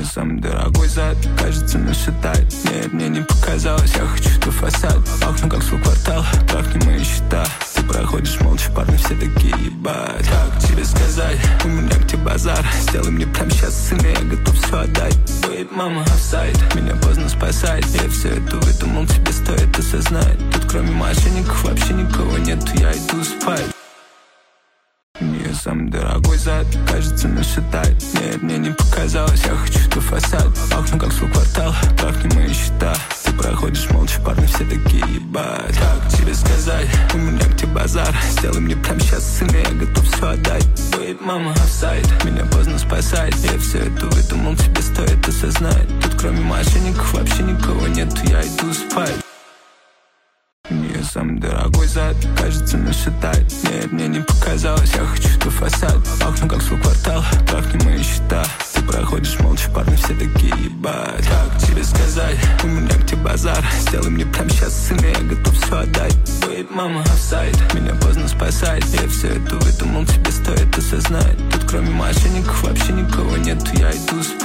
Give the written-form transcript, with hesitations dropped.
Самый дорогой зад, кажется, нас считает. Нет, мне не показалось, я хочу твой фасад. Пахну как свой квартал, трахни мои счета. Ты проходишь молча, парни все такие, ебать. Как тебе сказать, у меня к тебе базар. Сделай мне прямо сейчас сына, я готов все отдать. Wait, мама, офсайд, меня поздно спасать. Я все это выдумал, тебе стоит осознать. Тут кроме мошенников вообще никого нету, я иду спать. У нее самый дорогой зад, кажется, нас считает. Нет, мне не показалось, я хочу твой фасад. Пахну как свой квартал, трахни мои счета. Ты проходишь молча, парни все такие, ебать. Как тебе сказать, у меня к тебе базар. Сделай мне прямо сейчас сына, я готов все отдать. Wait, мама, офсайд, меня поздно спасать. Я все это выдумал, тебе стоит осознать. Тут кроме мошенников вообще никого нету, я иду спать. У нее самый дорогой зад, кажется, нас считает. Нет, мне не показалось, я хочу твой фасад. Пахну как свой квартал, трахни мои счета. Ты проходишь молча, парни все такие, ебать. Как тебе сказать, у меня к тебе базар. Сделай мне прямо сейчас сына, я готов все отдать. Wait, мама, офсайд, меня поздно спасать. Я все это выдумал, тебе стоит осознать. Тут кроме мошенников вообще никого нету, я иду спать.